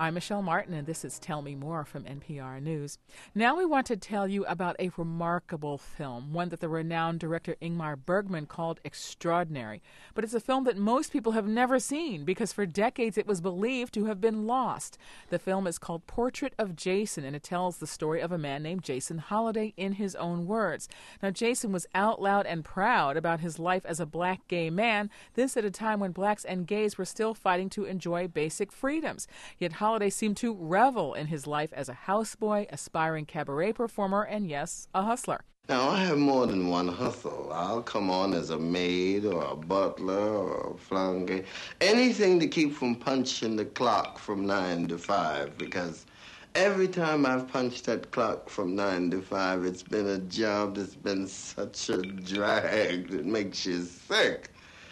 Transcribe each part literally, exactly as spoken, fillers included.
I'm Michelle Martin, and this is Tell Me More from N P R News. Now we want to tell you about a remarkable film, one that the renowned director Ingmar Bergman called extraordinary. But it's a film that most people have never seen because for decades it was believed to have been lost. The film is called Portrait of Jason, and it tells the story of a man named Jason Holliday in his own words. Now, Jason was out loud and proud about his life as a black gay man, this at a time when blacks and gays were still fighting to enjoy basic freedoms. Yet Holliday seemed to revel in his life as a houseboy, aspiring cabaret performer, and yes, a hustler. Now, I have more than one hustle. I'll come on as a maid or a butler or a flunky. Anything to keep from punching the clock from nine to five, because every time I've punched that clock from nine to five, it's been a job that's been such a drag that makes you sick.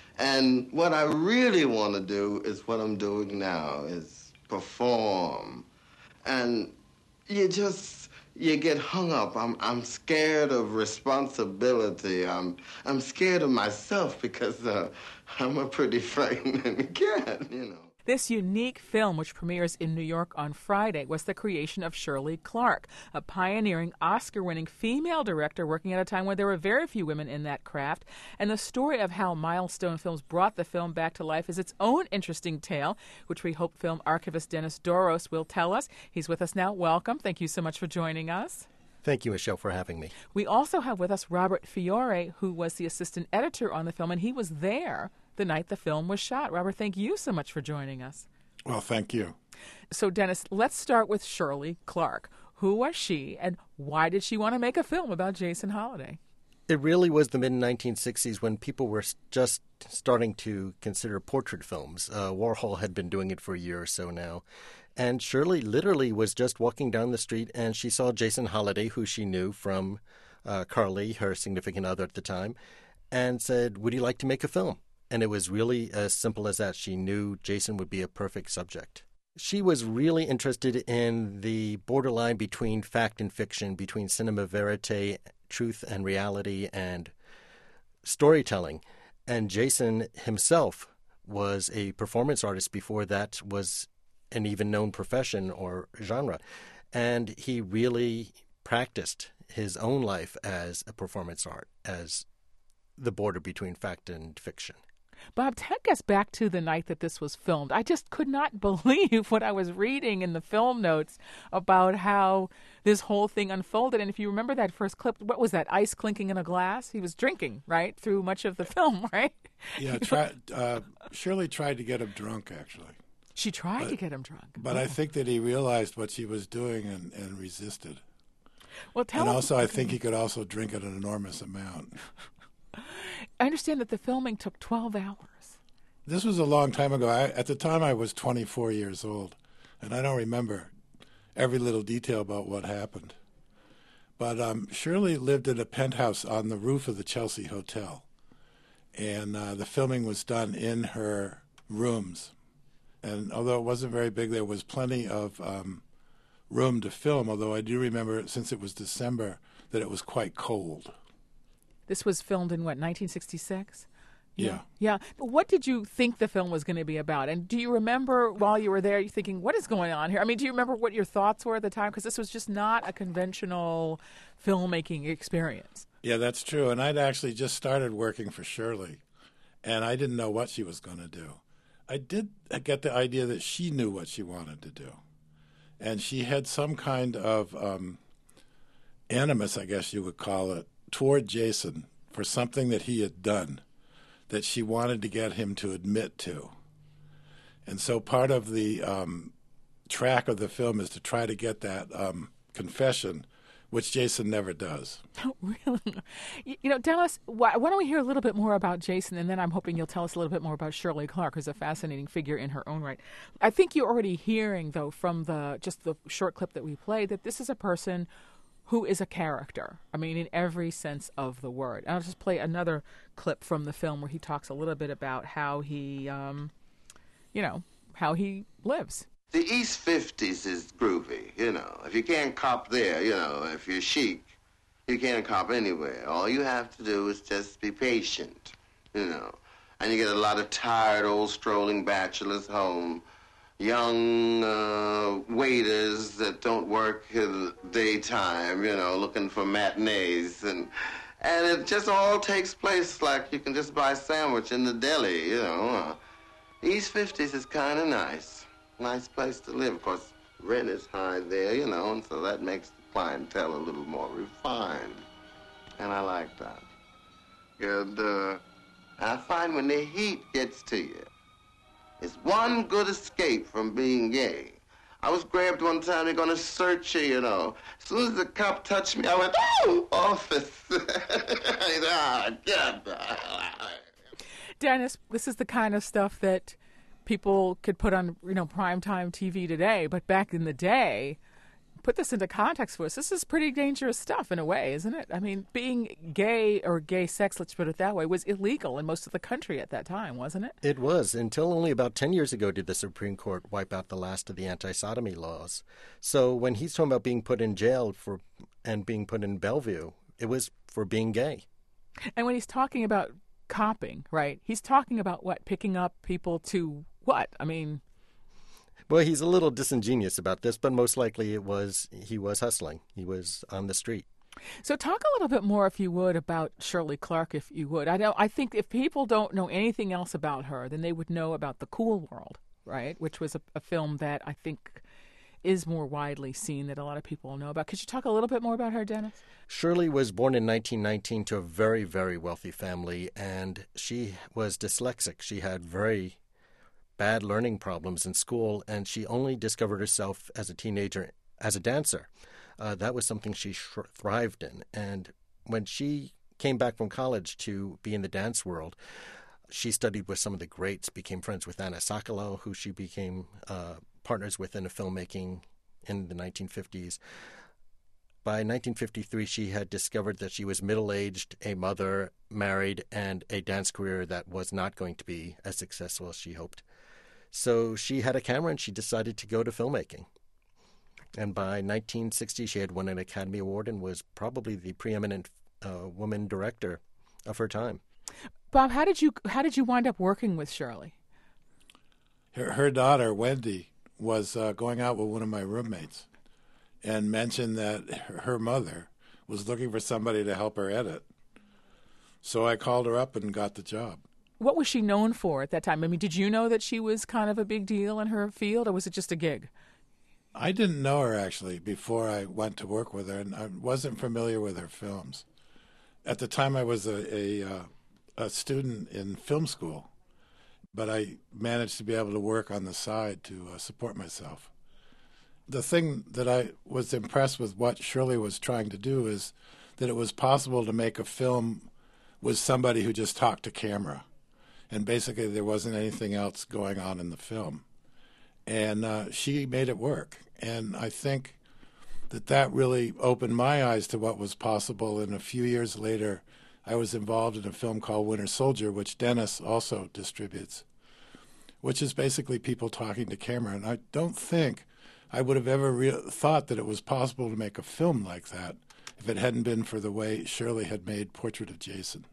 And what I really want to do is what I'm doing now, is perform. And you just, you get hung up. I'm I'm scared of responsibility. I'm I'm scared of myself because uh, I'm a pretty frightening cat, you know. This unique film, which premieres in New York on Friday, was the creation of Shirley Clarke, a pioneering Oscar-winning female director working at a time when there were very few women in that craft. And the story of how Milestone Films brought the film back to life is its own interesting tale, which we hope film archivist Dennis Doros will tell us. He's with us now. Welcome. Thank you so much for joining us. Thank you, Michelle, for having me. We also have with us Robert Fiore, who was the assistant editor on the film, and he was there the night the film was shot. Robert, thank you so much for joining us. Well, thank you. So, Dennis, let's start with Shirley Clarke. Who was she, and why did she want to make a film about Jason Holliday? It really was the mid nineteen sixties when people were just starting to consider portrait films. Uh, Warhol had been doing it for a year or so now. And Shirley literally was just walking down the street, and she saw Jason Holliday, who she knew from uh, Carly, her significant other at the time, and said, would you like to make a film? And it was really as simple as that. She knew Jason would be a perfect subject. She was really interested in the borderline between fact and fiction, between cinema verite, truth and reality, and storytelling. And Jason himself was a performance artist before that was an even known profession or genre. And he really practiced his own life as a performance art, as the border between fact and fiction. Bob, take us back to the night that this was filmed. I just could not believe what I was reading in the film notes about how this whole thing unfolded. And if you remember that first clip, what was that, ice clinking in a glass? He was drinking, right, through much of the film, right? Yeah, try, uh, Shirley tried to get him drunk, actually. She tried but, to get him drunk. But oh. I think that he realized what she was doing and, and resisted. Well, tell and him, also, I think he could also drink at an enormous amount. I understand that the filming took twelve hours. This was a long time ago. I, at the time, I was twenty-four years old, and I don't remember every little detail about what happened. But um, Shirley lived in a penthouse on the roof of the Chelsea Hotel, and uh, the filming was done in her rooms. And although it wasn't very big, there was plenty of um, room to film, although I do remember, since it was December, that it was quite cold. This was filmed in, what, nineteen sixty-six? Yeah. Yeah. But what did you think the film was going to be about? And do you remember while you were there, you thinking, what is going on here? I mean, do you remember what your thoughts were at the time? Because this was just not a conventional filmmaking experience. Yeah, that's true. And I'd actually just started working for Shirley, and I didn't know what she was going to do. I did get the idea that she knew what she wanted to do. And she had some kind of um, animus, I guess you would call it, toward Jason for something that he had done that she wanted to get him to admit to. And so part of the um, track of the film is to try to get that um, confession, which Jason never does. Oh, really? You know, tell us, why, why don't we hear a little bit more about Jason, and then I'm hoping you'll tell us a little bit more about Shirley Clarke, who's a fascinating figure in her own right. I think you're already hearing, though, from the just the short clip that we played, that this is a person who is a character, I mean, in every sense of the word. And I'll just play another clip from the film where he talks a little bit about how he, um, you know, how he lives. The East fifties is groovy, you know. If you can't cop there, you know, if you're chic, you can't cop anywhere. All you have to do is just be patient, you know. And you get a lot of tired old strolling bachelors home, young uh, waiters that don't work in the daytime, you know, looking for matinees. And and it just all takes place like you can just buy a sandwich in the deli, you know. Uh, East fifties is kind of nice. Nice place to live. Of course, rent is high there, you know, and so that makes the clientele a little more refined. And I like that. And uh, I find when the heat gets to you, it's one good escape from being gay. I was grabbed one time, they're going to search you, you know. As soon as the cop touched me, I went, oh, office. ah, God. Dennis, this is the kind of stuff that people could put on, you know, primetime T V today. But back in the day, put this into context for us. This is pretty dangerous stuff in a way, isn't it? I mean, being gay or gay sex, let's put it that way, was illegal in most of the country at that time, wasn't it? It was. Until only about ten years ago did the Supreme Court wipe out the last of the anti-sodomy laws. So when he's talking about being put in jail for and being put in Bellevue, it was for being gay. And when he's talking about copping, right, he's talking about what? Picking up people to what? I mean... Well, he's a little disingenuous about this, but most likely it was he was hustling. He was on the street. So talk a little bit more, if you would, about Shirley Clarke, if you would. I don't. I think if people don't know anything else about her, then they would know about The Cool World, right, which was a, a film that I think is more widely seen that a lot of people know about. Could you talk a little bit more about her, Dennis? Shirley was born in nineteen nineteen to a very, very wealthy family, and she was dyslexic. She had very bad learning problems in school, and she only discovered herself as a teenager as a dancer. Uh, that was something she sh- thrived in. And when she came back from college to be in the dance world, she studied with some of the greats, became friends with Anna Sokolow, who she became uh, partners with in a filmmaking in the nineteen fifties. By nineteen fifty-three, she had discovered that she was middle-aged, a mother, married, and a dance career that was not going to be as successful as she hoped. So she had a camera and she decided to go to filmmaking. And by nineteen sixty, she had won an Academy Award and was probably the preeminent uh, woman director of her time. Bob, how did you how did you wind up working with Shirley? Her, her daughter, Wendy, was uh, going out with one of my roommates and mentioned that her mother was looking for somebody to help her edit. So I called her up and got the job. What was she known for at that time? I mean, did you know that she was kind of a big deal in her field, or was it just a gig? I didn't know her, actually, before I went to work with her, and I wasn't familiar with her films. At the time, I was a, a, uh, a student in film school, but I managed to be able to work on the side to uh, support myself. The thing that I was impressed with what Shirley was trying to do is that it was possible to make a film with somebody who just talked to camera. And basically there wasn't anything else going on in the film. And uh, she made it work. And I think that that really opened my eyes to what was possible. And a few years later, I was involved in a film called Winter Soldier, which Dennis also distributes, which is basically people talking to camera. And I don't think I would have ever re- thought that it was possible to make a film like that if it hadn't been for the way Shirley had made Portrait of Jason.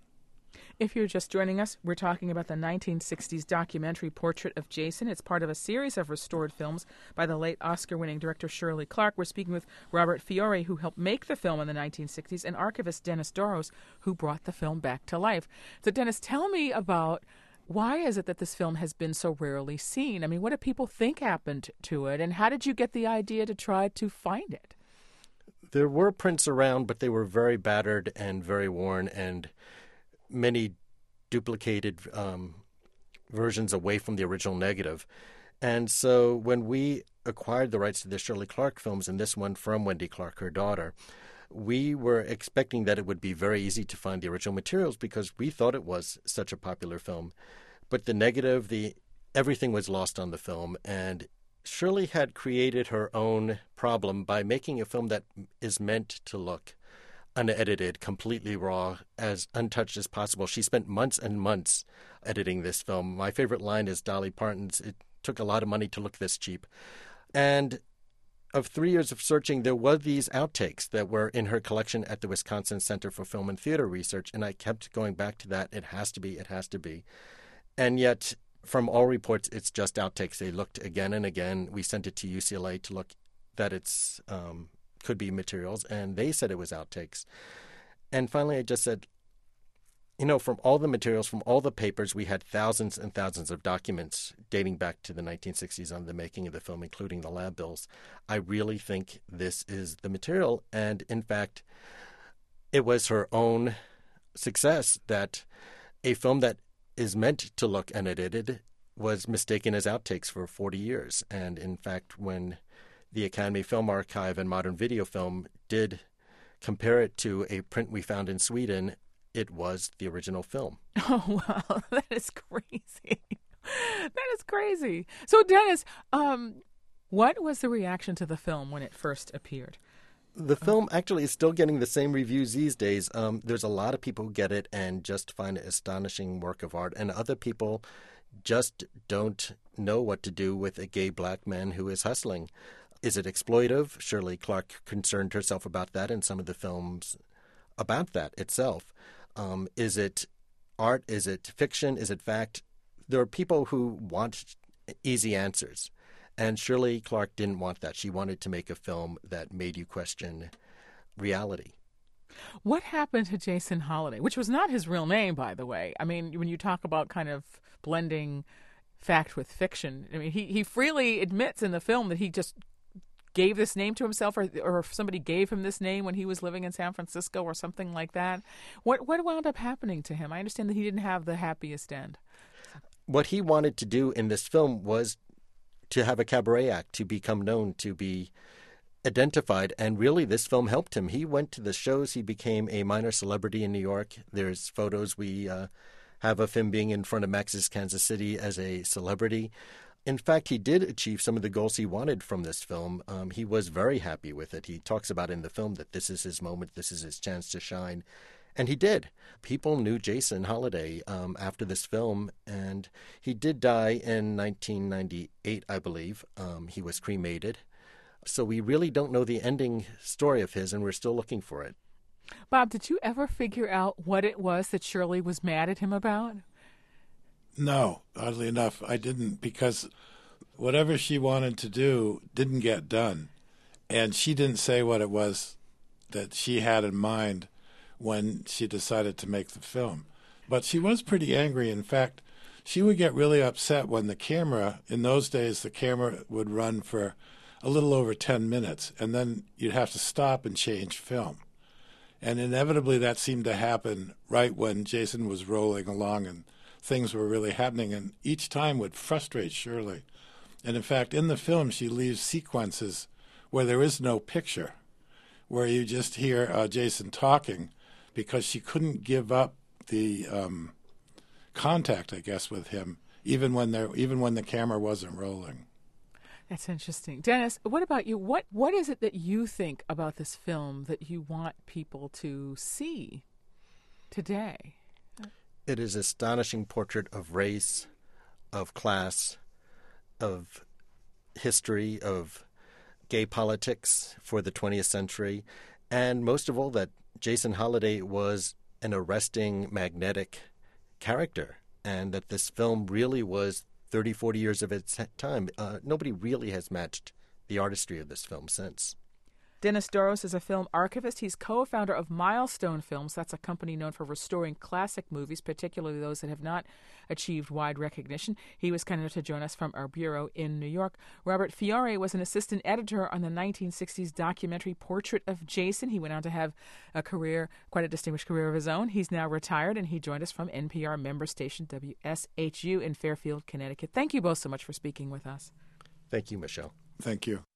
If you're just joining us, we're talking about the nineteen sixties documentary Portrait of Jason. It's part of a series of restored films by the late Oscar-winning director Shirley Clarke. We're speaking with Robert Fiore, who helped make the film in the nineteen sixties, and archivist Dennis Doros, who brought the film back to life. So, Dennis, tell me about why is it that this film has been so rarely seen? I mean, what do people think happened to it, and how did you get the idea to try to find it? There were prints around, but they were very battered and very worn, and many duplicated um, versions away from the original negative. And so when we acquired the rights to the Shirley Clarke films, and this one from Wendy Clarke, her daughter, we were expecting that it would be very easy to find the original materials because we thought it was such a popular film. But the negative, the everything was lost on the film, and Shirley had created her own problem by making a film that is meant to look unedited, completely raw, as untouched as possible. She spent months and months editing this film. My favorite line is Dolly Parton's, "It took a lot of money to look this cheap." And of three years of searching, there were these outtakes that were in her collection at the Wisconsin Center for Film and Theater Research, and I kept going back to that. It has to be, it has to be. And yet From all reports, it's just outtakes. They looked again and again. We sent it to U C L A to look that it's um, could be materials, and they said it was outtakes. And finally, I just said, you know, from all the materials, from all the papers, we had thousands and thousands of documents dating back to the nineteen sixties on the making of the film, including the lab bills. I really think this is the material. And in fact, it was her own success that a film that is meant to look unedited was mistaken as outtakes for forty years. And in fact, when the Academy Film Archive and Modern Video Film did compare it to a print we found in Sweden, it was the original film. Oh, wow. That is crazy. That is crazy. So, Dennis, um, what was the reaction to the film when it first appeared? The film actually is still getting the same reviews these days. Um, there's a lot of people who get it and just find it an astonishing work of art, and other people just don't know what to do with a gay black man who is hustling. Is it exploitive? Shirley Clarke concerned herself about that in some of the films about that itself. Um, is it art? Is it fiction? Is it fact? There are people who want easy answers. And Shirley Clarke didn't want that. She wanted to make a film that made you question reality. What happened to Jason Holliday, which was not his real name, by the way? I mean, when you talk about kind of blending fact with fiction, I mean, he, he freely admits in the film that he just gave this name to himself, or or if somebody gave him this name when he was living in San Francisco or something like that. What what wound up happening to him? I understand that he didn't have the happiest end. What he wanted to do in this film was to have a cabaret act, to become known, to be identified, and really this film helped him. He went to the shows. He became a minor celebrity in New York. There's photos we uh, have of him being in front of Max's Kansas City as a celebrity. In fact, he did achieve some of the goals he wanted from this film. Um, he was very happy with it. He talks about in the film that this is his moment, this is his chance to shine. And he did. People knew Jason Holliday um, after this film, and he did die in nineteen ninety-eight, I believe. Um, he was cremated. So we really don't know the ending story of his, and we're still looking for it. Bob, did you ever figure out what it was that Shirley was mad at him about? No, oddly enough, I didn't, because whatever she wanted to do didn't get done. And she didn't say what it was that she had in mind when she decided to make the film. But she was pretty angry. In fact, she would get really upset when the camera, in those days, the camera would run for a little over ten minutes, and then you'd have to stop and change film. And inevitably that seemed to happen right when Jason was rolling along and things were really happening, and each time would frustrate Shirley. And in fact, in the film, she leaves sequences where there is no picture, where you just hear uh, Jason talking, because she couldn't give up the um, contact, I guess, with him, even when there, even when the camera wasn't rolling. That's interesting. Dennis, what about you? What What is it that you think about this film that you want people to see today? It is an astonishing portrait of race, of class, of history, of gay politics for the twentieth century, and most of all that Jason Holliday was an arresting, magnetic character, and that this film really was thirty, forty years of its time. Uh, nobody really has matched the artistry of this film since. Dennis Douros is a film archivist. He's co-founder of Milestone Films. That's a company known for restoring classic movies, particularly those that have not achieved wide recognition. He was kind enough to join us from our bureau in New York. Robert Fiore was an assistant editor on the nineteen sixties documentary Portrait of Jason. He went on to have a career, quite a distinguished career of his own. He's now retired, and he joined us from N P R member station W S H U in Fairfield, Connecticut. Thank you both so much for speaking with us. Thank you, Michelle. Thank you.